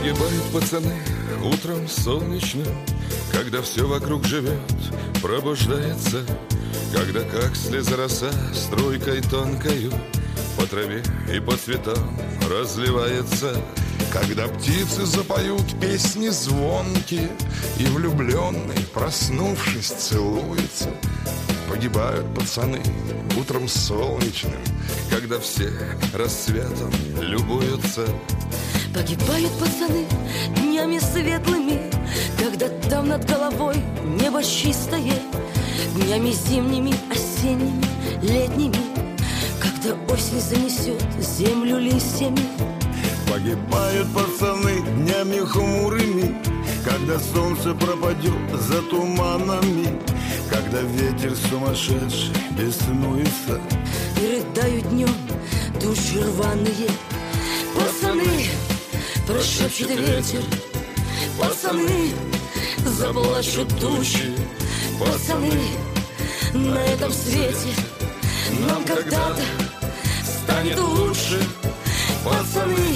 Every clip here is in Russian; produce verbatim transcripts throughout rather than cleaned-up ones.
Погибают пацаны утром солнечным, когда все вокруг живет, пробуждается, когда как слеза роса струйкой тонкою по траве и по цветам разливается. Когда птицы запоют песни звонкие, и влюбленный, проснувшись, целуется. Погибают пацаны утром солнечным, когда все рассветом любуются. Погибают пацаны днями светлыми, когда там над головой небо чистое, днями зимними, осенними, летними, когда осень занесет землю листьями. Погибают пацаны днями хмурыми, когда солнце пропадет за туманами, когда ветер сумасшедший беснуется. И рыдают днем тучи рваные. Пацаны, прошепчет ветер, пацаны, заплачут тучи. Пацаны, на этом свете нам когда-то станет лучше. Пацаны,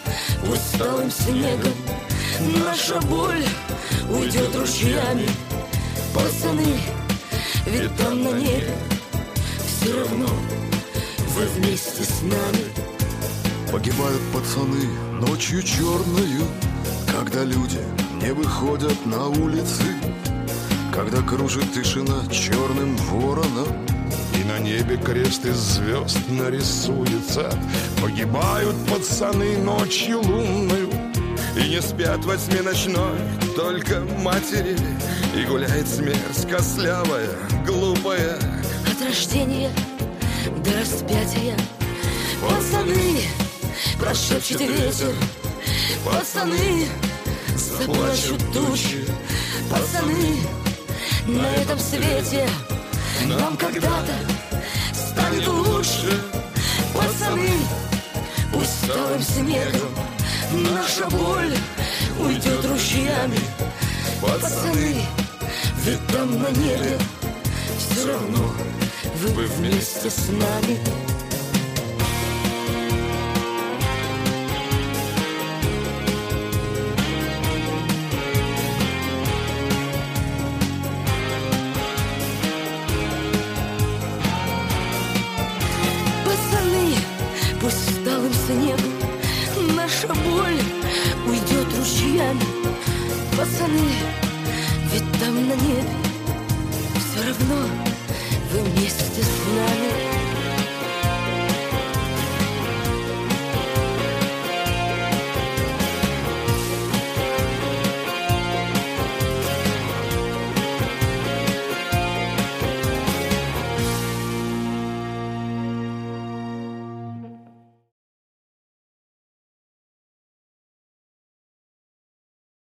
усталым снегом наша боль уйдет ручьями. Пацаны, ведь там на небе все равно вы вместе с нами. Погибают пацаны ночью черною, когда люди не выходят на улицы, когда кружит тишина черным вороном, и на небе крест из звезд нарисуется. Погибают пацаны ночью лунною, и не спят во тьме ночной только матери, и гуляет смерть костлявая, глупая. От рождения до распятия. Пацаны, прошепчет ветер, пацаны, заплачут тучи. Пацаны, на этом свете нам когда-то станет лучше. Пацаны, усталым снегом наша боль уйдет ручьями. Пацаны, ведь там на небе все равно вы вместе с нами. Пацаны, пусть сталым снегом наша боль уйдет ручьями. Пацаны, ведь там на небе все равно вы вместе с нами.